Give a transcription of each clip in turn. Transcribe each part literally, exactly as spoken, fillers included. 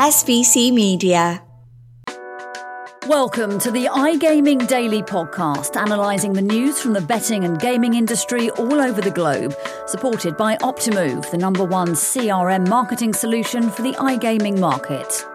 S V C Media. Welcome to the iGaming Daily Podcast, analysing the news from the betting and gaming industry all over the globe, supported by Optimove, the number one C R M marketing solution for the iGaming market.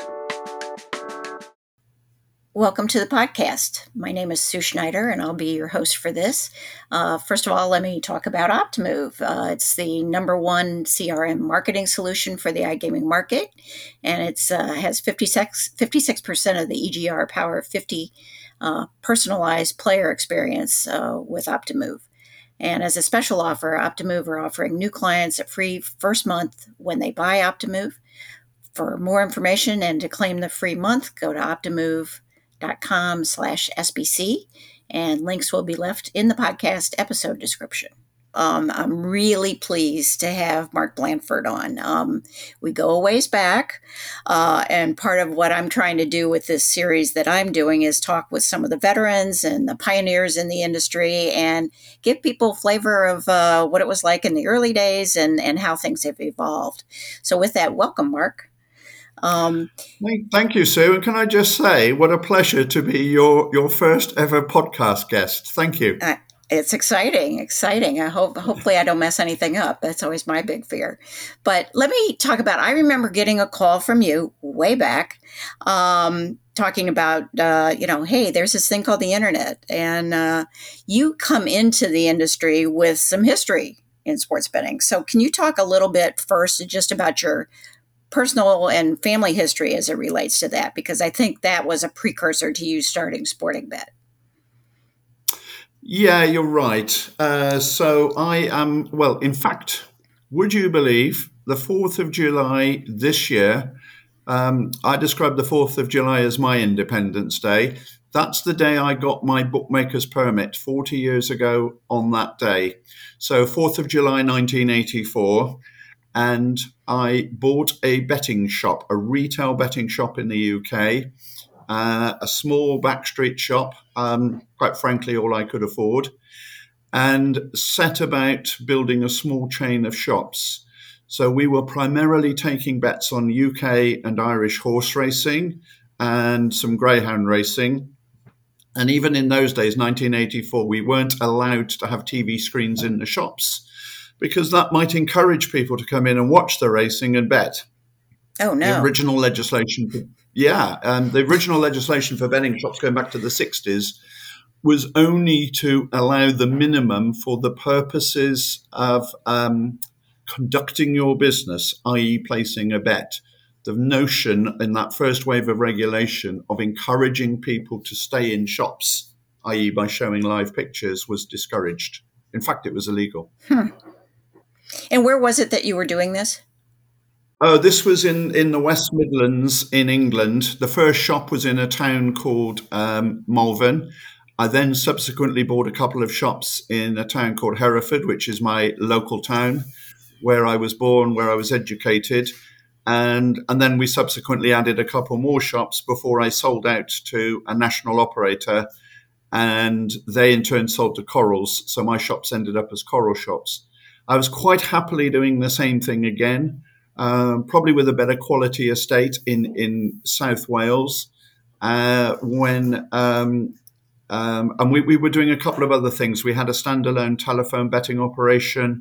Welcome to the podcast. My name is Sue Schneider, and I'll be your host for this. Uh, first of all, let me talk about Optimove. Uh, it's the number one C R M marketing solution for the iGaming market, and it's uh, has fifty-six, fifty-six percent of the E G R Power fifty uh, personalized player experience uh, with Optimove. And as a special offer, Optimove are offering new clients a free first month when they buy Optimove. For more information and to claim the free month, go to Optimove. dot com slash S B C, and links will be left in the podcast episode description. Um, I'm really pleased to have Mark Blandford on. Um, we go a ways back, uh, and part of what I'm trying to do with this series that I'm doing is talk with some of the veterans and the pioneers in the industry and give people flavor of uh, what it was like in the early days and, and how things have evolved. So with that, welcome, Mark. Um, Thank you, Sue. And can I just say, what a pleasure to be your, your first ever podcast guest. Thank you. Uh, it's exciting, exciting. I hope, hopefully I don't mess anything up. That's always my big fear. But let me talk about, I remember getting a call from you way back, um, talking about, uh, you know, hey, there's this thing called the internet. And uh, you come into the industry with some history in sports betting. So can you talk a little bit first just about your personal and family history as it relates to that, because I think that was a precursor to you starting Sportingbet. Yeah, you're right. Uh, so I am, well, in fact, would you believe the fourth of July this year, um, I describe the fourth of July as my Independence Day. That's the day I got my bookmaker's permit forty years ago on that day. So fourth of July, nineteen eighty-four. And I bought a betting shop, a retail betting shop in the U K, uh, a small backstreet shop, um, quite frankly, all I could afford, and set about building a small chain of shops. So we were primarily taking bets on U K and Irish horse racing and some greyhound racing. And even in those days, nineteen eighty-four, we weren't allowed to have T V screens in the shops, because that might encourage people to come in and watch the racing and bet. Oh, no. The original legislation, for, yeah, um, the original legislation for betting shops going back to the sixties was only to allow the minimum for the purposes of um, conducting your business, that is placing a bet. The notion in that first wave of regulation of encouraging people to stay in shops, that is by showing live pictures, was discouraged. In fact, it was illegal. Hmm. And where was it that you were doing this? Oh, this was in, in the West Midlands in England. The first shop was in a town called um, Malvern. I then subsequently bought a couple of shops in a town called Hereford, which is my local town, where I was born, where I was educated. And, and then we subsequently added a couple more shops before I sold out to a national operator. And they in turn sold to Corals. So my shops ended up as Coral shops. I was quite happily doing the same thing again, uh, probably with a better quality estate in, in South Wales, uh, when um, um, and we, we were doing a couple of other things. We had a standalone telephone betting operation.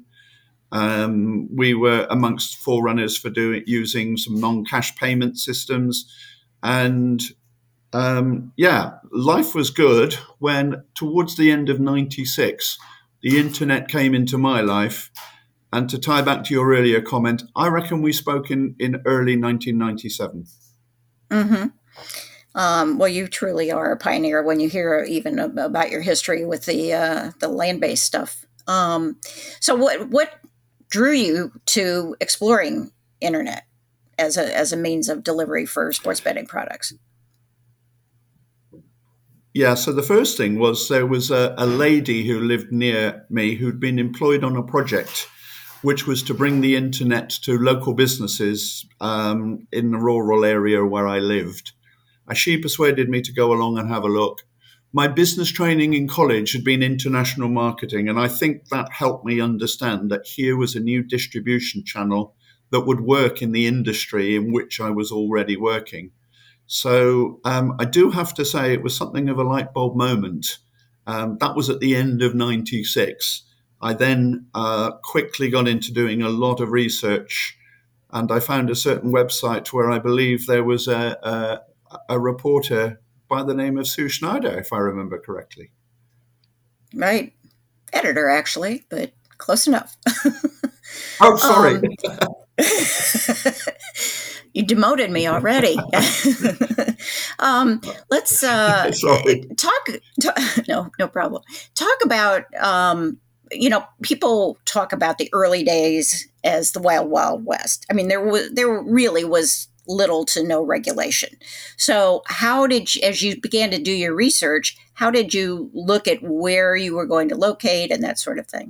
Um, we were amongst forerunners for doing using some non-cash payment systems. And um, yeah, life was good when towards the end of ninety-six, the internet came into my life. And to tie back to your earlier comment, I reckon we spoke in, in early nineteen ninety-seven. Mm-hmm. Um, well, you truly are a pioneer when you hear even about your history with the uh, the land-based stuff. Um, so what what drew you to exploring internet as a as a means of delivery for sports betting products? Yeah, so the first thing was there was a, a lady who lived near me who'd been employed on a project which was to bring the internet to local businesses um, in the rural area where I lived. And she persuaded me to go along and have a look. My business training in college had been international marketing, and I think that helped me understand that here was a new distribution channel that would work in the industry in which I was already working. So um, I do have to say it was something of a light bulb moment. Um, that was at the end of ninety-six. I then uh, quickly got into doing a lot of research, and I found a certain website where I believe there was a, a, a reporter by the name of Sue Schneider, if I remember correctly. Right. Editor, actually, but close enough. Oh, sorry. Um, you demoted me already. um, let's uh, talk, talk. No, no problem. Talk about, um, you know, people talk about the early days as the Wild Wild West. I mean, there was there really was little to no regulation. So how did you, as you began to do your research, how did you look at where you were going to locate and that sort of thing?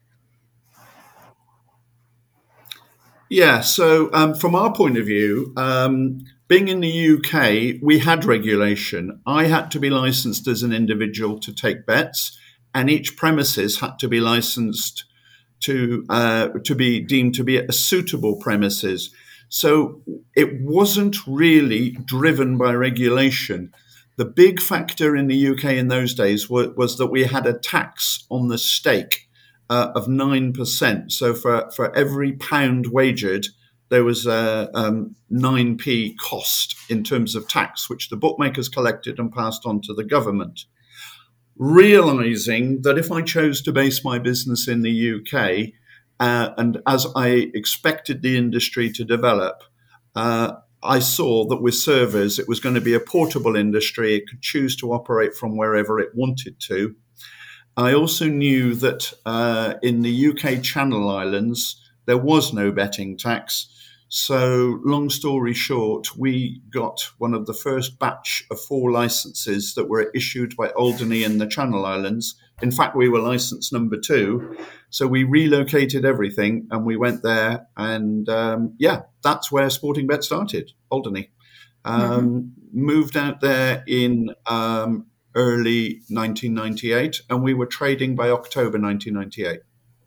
Yeah, so um, from our point of view, um, being in the U K, we had regulation. I had to be licensed as an individual to take bets, and each premises had to be licensed to uh, to be deemed to be a suitable premises. So it wasn't really driven by regulation. The big factor in the U K in those days was, was that we had a tax on the stake uh, of nine percent. So for, for every pound wagered, there was a um, nine p cost in terms of tax, which the bookmakers collected and passed on to the government. Realizing that if I chose to base my business in the U K, uh, and as I expected the industry to develop, uh, I saw that with servers, it was going to be a portable industry. It could choose to operate from wherever it wanted to. I also knew that uh, in the U K Channel Islands, there was no betting tax. So long story short, we got one of the first batch of four licenses that were issued by Alderney in the Channel Islands. In fact, we were license number two. So we relocated everything and we went there. And um, yeah, that's where Sportingbet started, Alderney. Um, mm-hmm. Moved out there in um, early nineteen ninety-eight, and we were trading by October nineteen ninety-eight.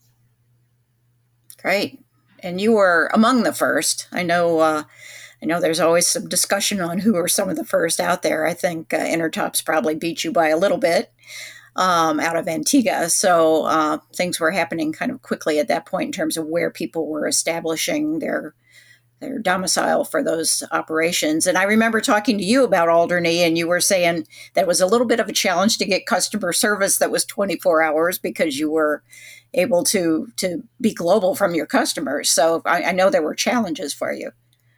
Great. And you were among the first. I know uh, I know there's always some discussion on who are some of the first out there. I think uh, Intertops probably beat you by a little bit um, out of Antigua. So uh, things were happening kind of quickly at that point in terms of where people were establishing their their domicile for those operations. And I remember talking to you about Alderney, and you were saying that was a little bit of a challenge to get customer service that was twenty-four hours because you were able to to be global from your customers. So I, I know there were challenges for you.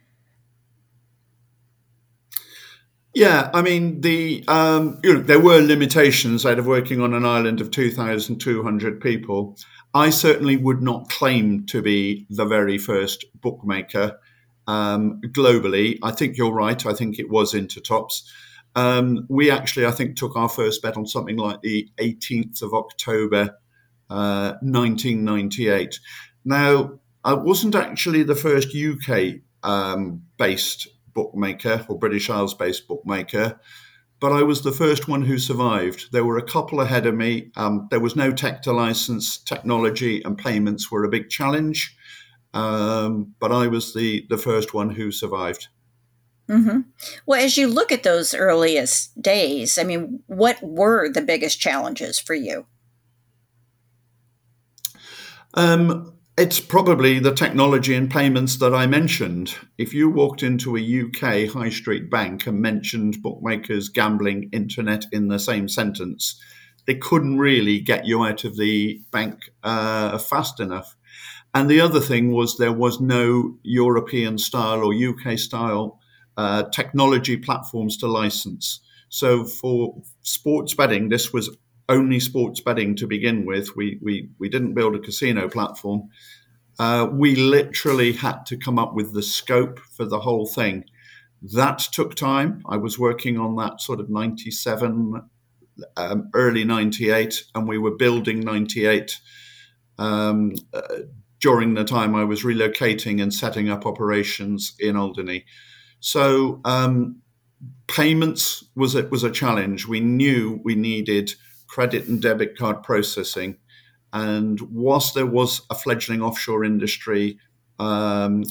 Yeah, I mean, the um, you know, there were limitations out of working on an island of two thousand two hundred people. I certainly would not claim to be the very first bookmaker um, globally. I think you're right. I think it was Intertops. Um, we actually, I think, took our first bet on something like the eighteenth of October, uh, nineteen ninety-eight. Now, I wasn't actually the first U K um, based bookmaker or British Isles based bookmaker, but I was the first one who survived. There were a couple ahead of me. Um, there was no tech to license. Technology and payments were a big challenge, um, but I was the, the first one who survived. Mm-hmm. Well, as you look at those earliest days, I mean, what were the biggest challenges for you? Um, It's probably the technology and payments that I mentioned. If you walked into a U K high street bank and mentioned bookmakers, gambling, internet in the same sentence, they couldn't really get you out of the bank uh, fast enough. And the other thing was there was no European style or U K style uh, technology platforms to license. So for sports betting, this was only sports betting to begin with. We we we didn't build a casino platform. Uh, we literally had to come up with the scope for the whole thing. That took time. I was working on that sort of ninety-seven, um, early ninety-eight, and we were building ninety-eight um, uh, during the time I was relocating and setting up operations in Alderney. So um, payments was a, was a challenge. We knew we needed credit and debit card processing. And whilst there was a fledgling offshore industry, um,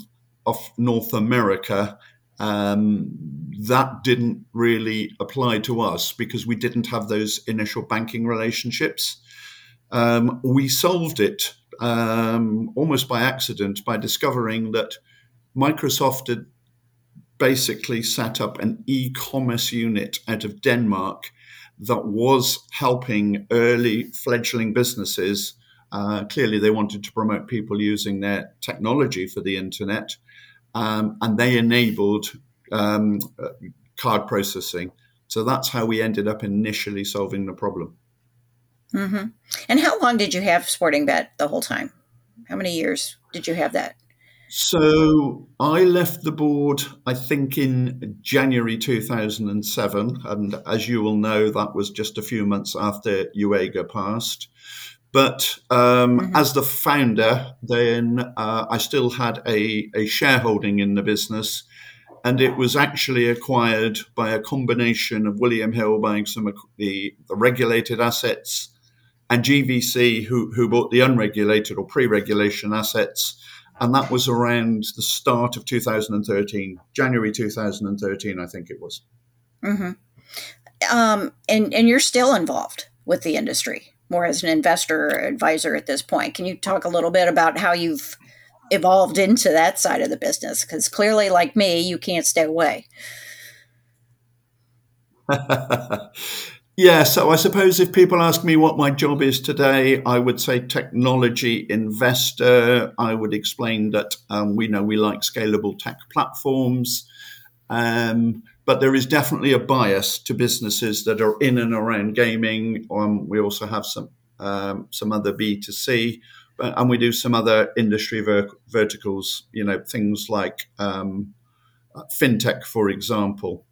of North America, um, that didn't really apply to us because we didn't have those initial banking relationships. Um, we solved it um, almost by accident by discovering that Microsoft had basically set up an e-commerce unit out of Denmark that was helping early fledgling businesses. Uh, clearly, they wanted to promote people using their technology for the internet, um, and they enabled um, uh, card processing. So that's how we ended up initially solving the problem. Mm-hmm. And how long did you have Sporting Bet the whole time? How many years did you have that? So I left the board, I think, in January two thousand seven. And as you will know, that was just a few months after UEGA passed. But um, mm-hmm. as the founder, then uh, I still had a, a shareholding in the business. And it was actually acquired by a combination of William Hill buying some of the, the regulated assets and G V C, who, who bought the unregulated or pre-regulation assets. And that was around the start of two thousand thirteen, January two thousand thirteen, I think it was. Mm-hmm. Um, and, and you're still involved with the industry, more as an investor or advisor at this point. Can you talk a little bit about how you've evolved into that side of the business? Because clearly, like me, you can't stay away. Yeah, so I suppose if people ask me what my job is today, I would say technology investor. I would explain that um, we know we like scalable tech platforms, um, but there is definitely a bias to businesses that are in and around gaming. Um, we also have some um, some other B two C, but, and we do some other industry ver- verticals. You know, things like um, fintech, for example.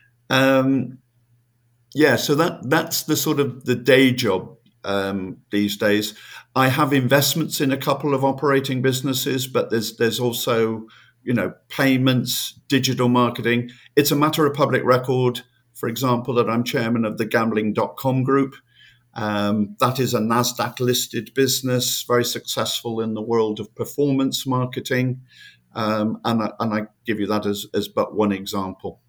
Um, Yeah, so that that's the sort of the day job um, these days. I have investments in a couple of operating businesses, but there's there's also, you know, payments, digital marketing. It's a matter of public record, for example, that I'm chairman of the gambling dot com group. Um, that is a NASDAQ listed business, very successful in the world of performance marketing. Um, and, I, and I give you that as, as but one example.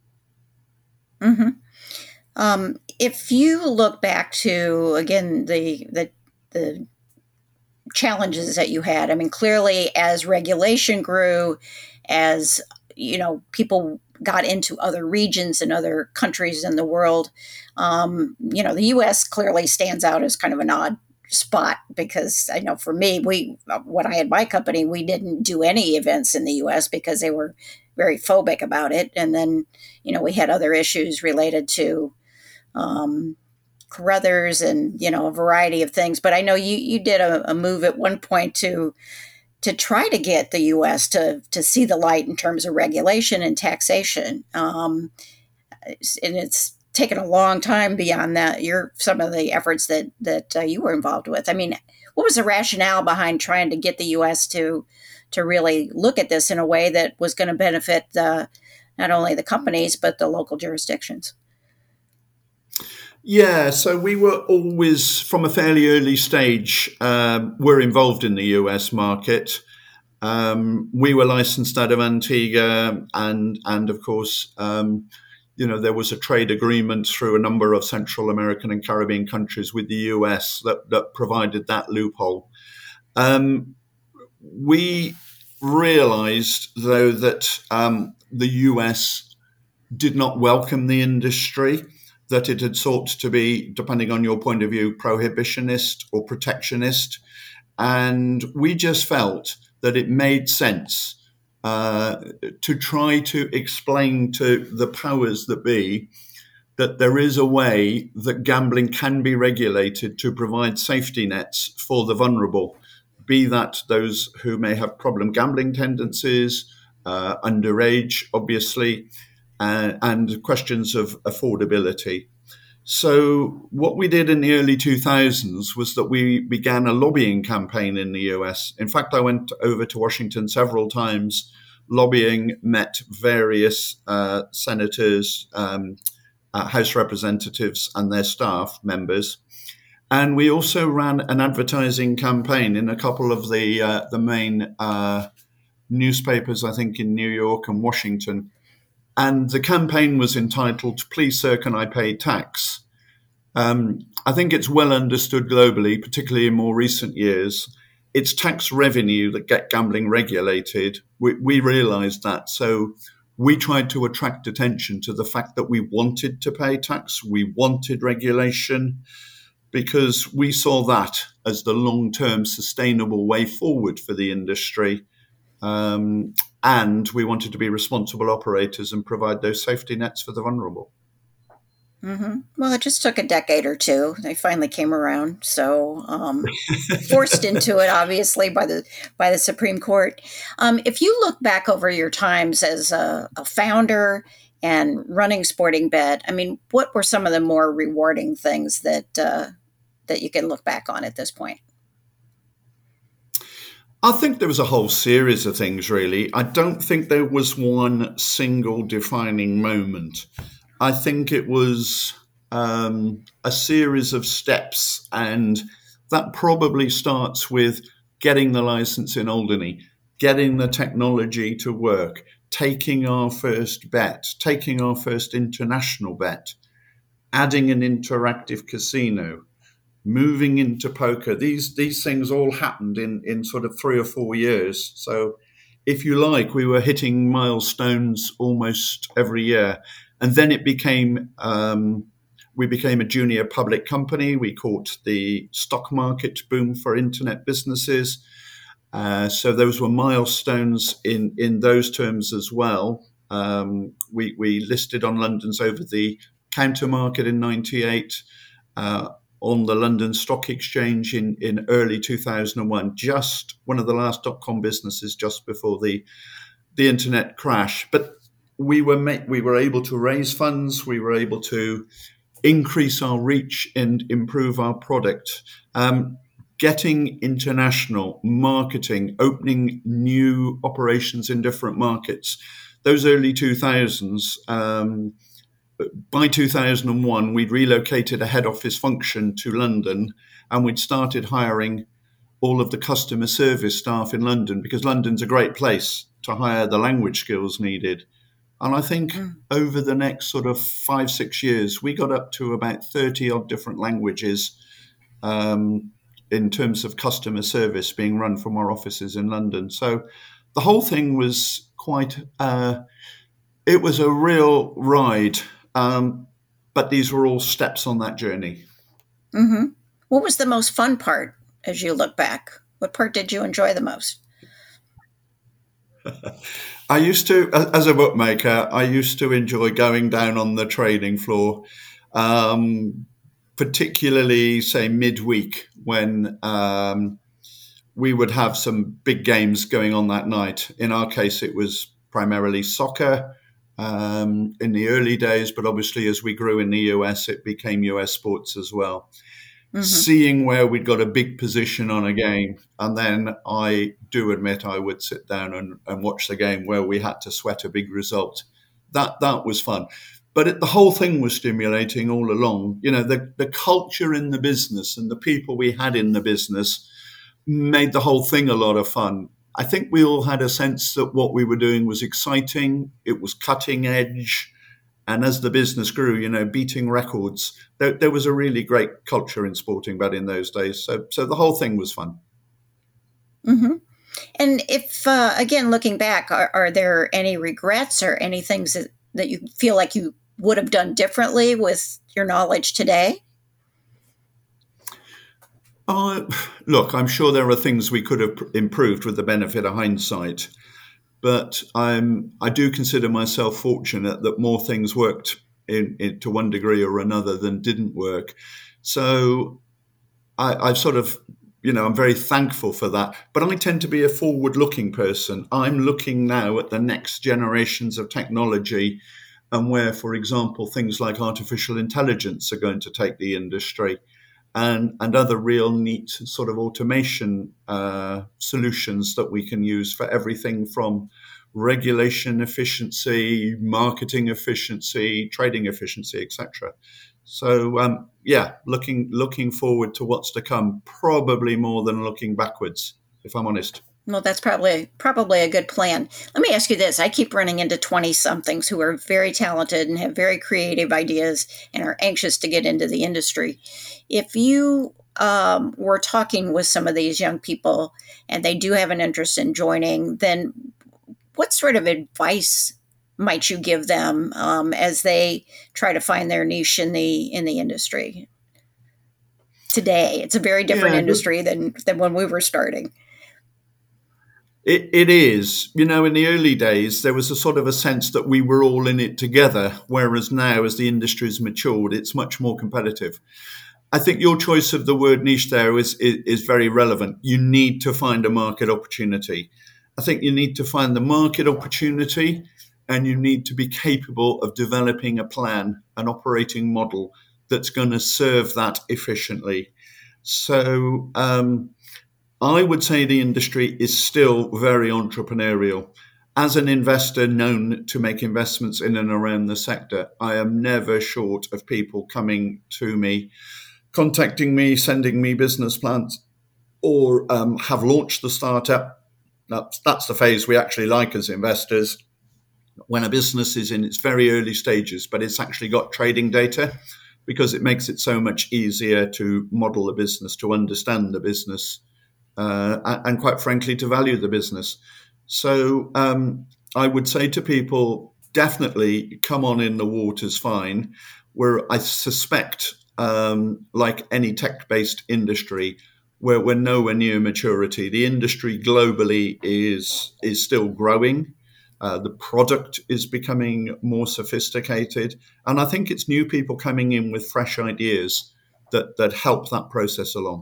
Mm-hmm. Um, if you look back to, again, the, the the challenges that you had, I mean, clearly as regulation grew, as, you know, people got into other regions and other countries in the world, um, you know, the U S clearly stands out as kind of an odd spot because I know for me, we, when I had my company, we didn't do any events in the U S because they were very phobic about it. And then, you know, we had other issues related to um, Carruthers and, you know, a variety of things. But I know you, you did a, a move at one point to to try to get the U S to to see the light in terms of regulation and taxation. Um, and it's taken a long time beyond that. You're some of the efforts that that uh, you were involved with. I mean, what was the rationale behind trying to get the U S to to really look at this in a way that was going to benefit the, not only the companies, but the local jurisdictions? Yeah, so we were always, from a fairly early stage, um, we're involved in the U S market. Um, we were licensed out of Antigua, and and of course, um, you know, there was a trade agreement through a number of Central American and Caribbean countries with the U S that, that provided that loophole. Um, we realized, though, that um, the U S did not welcome the industry, that it had sought to be, depending on your point of view, prohibitionist or protectionist. And we just felt that it made sense uh, to try to explain to the powers that be that there is a way that gambling can be regulated to provide safety nets for the vulnerable, be that those who may have problem gambling tendencies, uh, underage, obviously, uh, and questions of affordability. So what we did in the early two thousands was that we began a lobbying campaign in the U S. In fact, I went over to Washington several times lobbying, met various uh, senators, um, uh, House representatives and their staff members. And we also ran an advertising campaign in a couple of the uh, the main uh, newspapers, I think, in New York and Washington. And the campaign was entitled, "Please, Sir, Can I Pay Tax?" Um, I think it's well understood globally, particularly in more recent years. It's tax revenue that get gambling regulated. We, we realized that. So we tried to attract attention to the fact that we wanted to pay tax. We wanted regulation because we saw that as the long-term sustainable way forward for the industry. Um, and we wanted to be responsible operators and provide those safety nets for the vulnerable. Mm-hmm. Well, it just took a decade or two. They finally came around, so um, forced into it, obviously, by the by the Supreme Court. Um, if you look back over your times as a, a founder and running Sportingbet, I mean, what were some of the more rewarding things that uh, that you can look back on at this point? I think there was a whole series of things, really. I don't think there was one single defining moment. I think it was um, a series of steps, and that probably starts with getting the license in Alderney, getting the technology to work, taking our first bet, taking our first international bet, adding an interactive casino, moving into poker. These these things all happened in, in sort of three or four years. So if you like, we were hitting milestones almost every year. And then it became, um, we became a junior public company. We caught the stock market boom for internet businesses. Uh, so those were milestones in, in those terms as well. Um, we, we listed on London's over-the-counter market in ninety-eight, uh, on the London Stock Exchange in, in early two thousand one, just one of the last dot-com businesses just before the, the internet crash. But We were ma- we were able to raise funds. We were able to increase our reach and improve our product. Um, getting international marketing, opening new operations in different markets. Those early two thousands. Um, by two thousand one, we'd relocated a head office function to London, and we'd started hiring all of the customer service staff in London, because London's a great place to hire the language skills needed. And I think mm. over the next sort of five, six years, we got up to about thirty odd different languages um, in terms of customer service being run from our offices in London. So the whole thing was quite, uh, it was a real ride. Um, but these were all steps on that journey. Mm-hmm. What was the most fun part as you look back? What part did you enjoy the most? I used to, as a bookmaker, I used to enjoy going down on the trading floor, um, particularly, say, midweek when um, we would have some big games going on that night. In our case, it was primarily soccer um, in the early days, but obviously as we grew in the U S, it became U S sports as well. Mm-hmm. Seeing where we'd got a big position on a game, and then I do admit I would sit down and, and watch the game where we had to sweat a big result. That that was fun. But it, the whole thing was stimulating all along. You know, the, the culture in the business and the people we had in the business made the whole thing a lot of fun. I think we all had a sense that what we were doing was exciting. It was cutting edge. And as the business grew, you know, beating records, there, there was a really great culture in Sportingbet in those days. So, so the whole thing was fun. Mm-hmm. And if, uh, again, looking back, are, are there any regrets or any things that, that you feel like you would have done differently with your knowledge today? Uh, look, I'm sure there are things we could have improved with the benefit of hindsight. But I'm, I do consider myself fortunate that more things worked in, in, to one degree or another than didn't work. So I, I've sort of, you know, I'm very thankful for that. But I tend to be a forward-looking person. I'm looking now at the next generations of technology and where, for example, things like artificial intelligence are going to take the industry. And, and other real neat sort of automation uh, solutions that we can use for everything from regulation efficiency, marketing efficiency, trading efficiency, et cetera. So, um, yeah, looking looking forward to what's to come, probably more than looking backwards, if I'm honest. Well, that's probably probably a good plan. Let me ask you this. I keep running into twenty-somethings who are very talented and have very creative ideas and are anxious to get into the industry. If you um, were talking with some of these young people and they do have an interest in joining, then what sort of advice might you give them um, as they try to find their niche in the in the industry today? It's a very different Yeah, industry than than when we were starting. It, it is. You know, in the early days, there was a sort of a sense that we were all in it together, whereas now, as the industry has matured, it's much more competitive. I think your choice of the word niche there is, is, is very relevant. You need to find a market opportunity. I think you need to find the market opportunity, and you need to be capable of developing a plan, an operating model that's going to serve that efficiently. So, um, I would say the industry is still very entrepreneurial. As an investor known to make investments in and around the sector, I am never short of people coming to me, contacting me, sending me business plans, or um, have launched the startup. That's, that's the phase we actually like as investors, when a business is in its very early stages, but it's actually got trading data, because it makes it so much easier to model the business, to understand the business, Uh, and quite frankly, to value the business. So um, I would say to people, definitely come on in the waters fine, where I suspect, um, like any tech-based industry, where we're nowhere near maturity. The industry globally is, is still growing. Uh, the product is becoming more sophisticated. And I think it's new people coming in with fresh ideas that, that help that process along.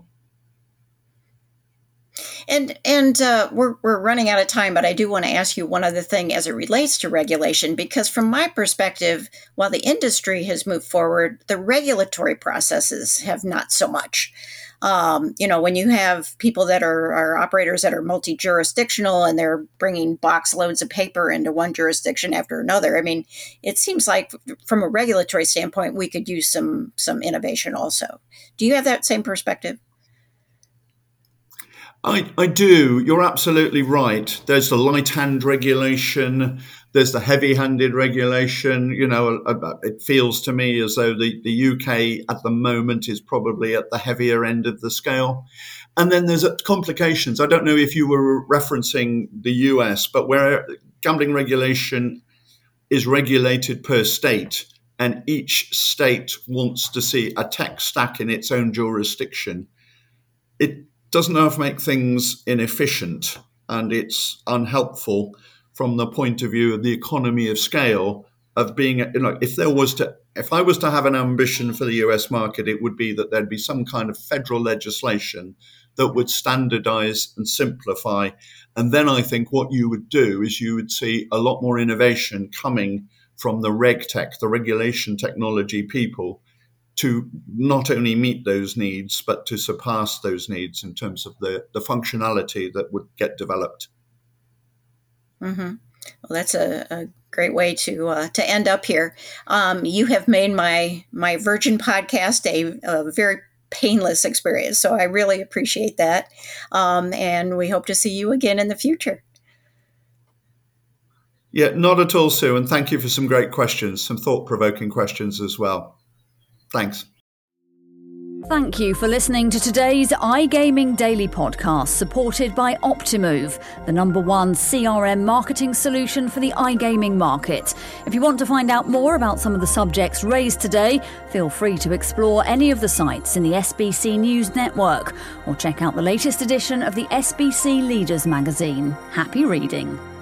And and uh, we're we're running out of time, but I do want to ask you one other thing as it relates to regulation, because from my perspective, while the industry has moved forward, the regulatory processes have not so much. Um, you know, when you have people that are, are operators that are multi-jurisdictional and they're bringing box loads of paper into one jurisdiction after another, I mean, it seems like from a regulatory standpoint, we could use some some innovation also. Do you have that same perspective? I, I do. You're absolutely right. There's the light hand regulation. There's the heavy handed regulation. You know, it feels to me as though the, the U K at the moment is probably at the heavier end of the scale. And then there's complications. I don't know if you were referencing the U S, but where gambling regulation is regulated per state, and each state wants to see a tech stack in its own jurisdiction, it doesn't half make things inefficient, and it's unhelpful from the point of view of the economy of scale of being, you know, if there was to, if I was to have an ambition for the U S market, it would be that there'd be some kind of federal legislation that would standardize and simplify. And then I think what you would do is you would see a lot more innovation coming from the reg tech, the regulation technology people, to not only meet those needs, but to surpass those needs in terms of the, the functionality that would get developed. Mm-hmm. Well, that's a, a great way to uh, to end up here. Um, you have made my my Virgin podcast a, a very painless experience, so I really appreciate that. Um, and we hope to see you again in the future. Yeah, not at all, Sue. And thank you for some great questions, some thought-provoking questions as well. Thanks. Thank you for listening to today's iGaming Daily podcast, supported by Optimove, the number one C R M marketing solution for the iGaming market. If you want to find out more about some of the subjects raised today, feel free to explore any of the sites in the S B C News network, or check out the latest edition of the S B C Leaders magazine. Happy reading.